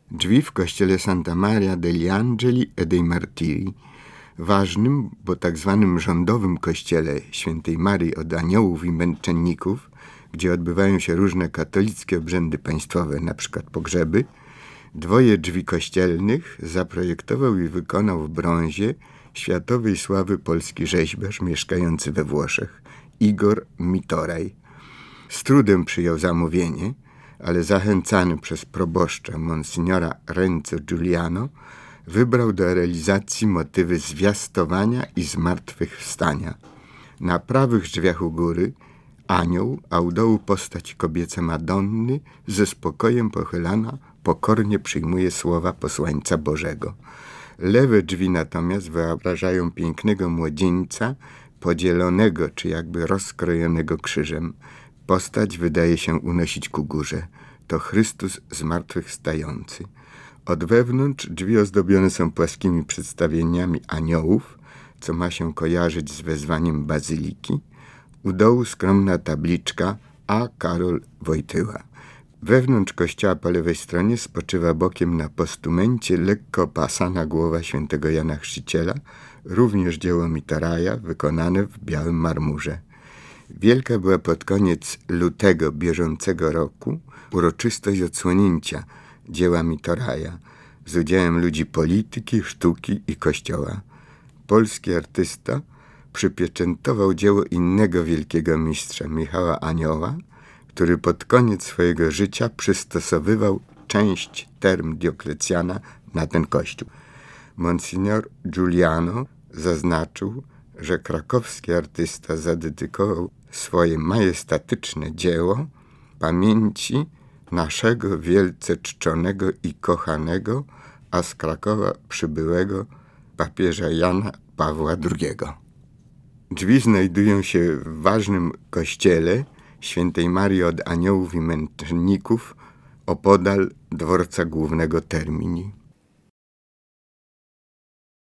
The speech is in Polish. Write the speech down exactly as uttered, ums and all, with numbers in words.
drzwi w kościele Santa Maria degli Angeli e dei Martiri, ważnym, bo tak zwanym rządowym kościele świętej Marii od Aniołów i Męczenników, gdzie odbywają się różne katolickie obrzędy państwowe, np. pogrzeby, dwoje drzwi kościelnych zaprojektował i wykonał w brązie światowej sławy polski rzeźbiarz mieszkający we Włoszech, Igor Mitoraj. Z trudem przyjął zamówienie, ale zachęcany przez proboszcza monsignora Renzo Giuliano wybrał do realizacji motywy zwiastowania i zmartwychwstania. Na prawych drzwiach u góry anioł, a u dołu postać kobieca Madonny ze spokojem pochylana pokornie przyjmuje słowa posłańca Bożego. Lewe drzwi natomiast wyobrażają pięknego młodzieńca podzielonego czy jakby rozkrojonego krzyżem. Postać wydaje się unosić ku górze. To Chrystus zmartwychwstający. Od wewnątrz drzwi ozdobione są płaskimi przedstawieniami aniołów, co ma się kojarzyć z wezwaniem bazyliki. U dołu skromna tabliczka A. Karol Wojtyła. Wewnątrz kościoła po lewej stronie spoczywa bokiem na postumencie lekko opasana głowa świętego Jana Chrzciciela, również dzieło Mitoraja, wykonane w białym marmurze. Wielka była pod koniec lutego bieżącego roku uroczystość odsłonięcia dzieła Mitoraja z udziałem ludzi polityki, sztuki i kościoła. Polski artysta przypieczętował dzieło innego wielkiego mistrza, Michała Anioła, który pod koniec swojego życia przystosowywał część term Dioklecjana na ten kościół. Monsignor Giuliano zaznaczył, że krakowski artysta zadedykował swoje majestatyczne dzieło pamięci naszego wielce czczonego i kochanego, a z Krakowa przybyłego papieża Jana Pawła drugiego. Drzwi znajdują się w ważnym kościele świętej Marii od Aniołów i Męczenników opodal dworca głównego Termini.